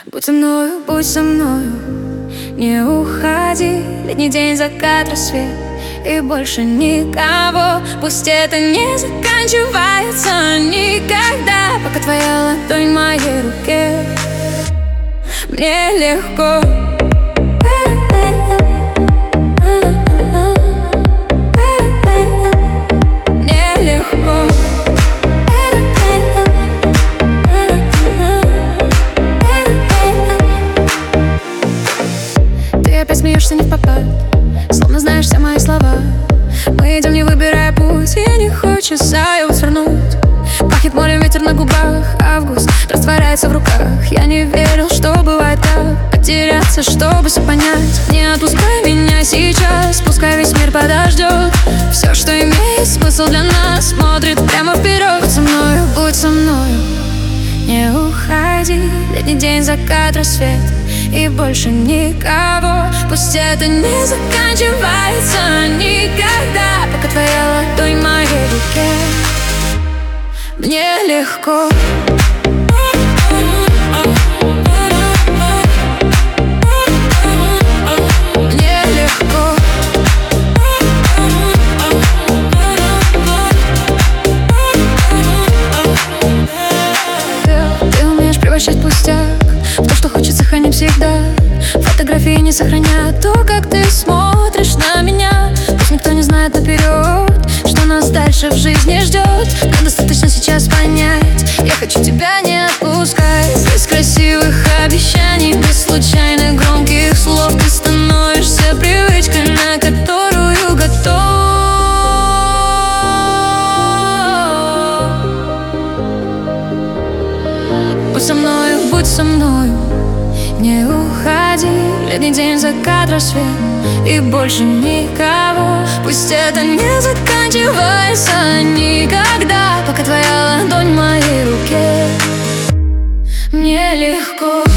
Будь со мною, будь со мною, не уходи. Летний день, закат, рассвет и больше никого. Пусть это не заканчивается никогда, пока твоя ладонь в моей руке. Мне легко. Опять смеешься не впопад, словно знаешь все мои слова. Мы идем, не выбирая путь, и не хочется его свернуть. Пахнет морем, ветер на губах, август растворяется в руках. Я не верил, что бывает так, потеряться, чтобы все понять. Не отпускай меня сейчас, пускай весь мир подождет. Все, что имеет смысл для нас, смотрит прямо вперед. Будь со мною, не уходи. Летний день, закат, рассвет и больше никого. Пусть это не заканчивается никогда, пока твоя ладонь в моей руке. Мне легко. Мне легко. Ты умеешь превращать пустяк в то, что хочется хранить всегда. Фотографии не сохранят то, как ты смотришь на меня. Пусть никто не знает наперед, что нас дальше в жизни ждет. Но достаточно сейчас понять, я хочу тебя не отпускать. Без красивых обещаний, без случайных громких слов. Ты становишься привычкой, на которую готов. Будь со мною, будь со мною, не уходи. Летний день, закат, рассвет и больше никого. Пусть это не заканчивается никогда, пока твоя ладонь в моей руке. Мне легко.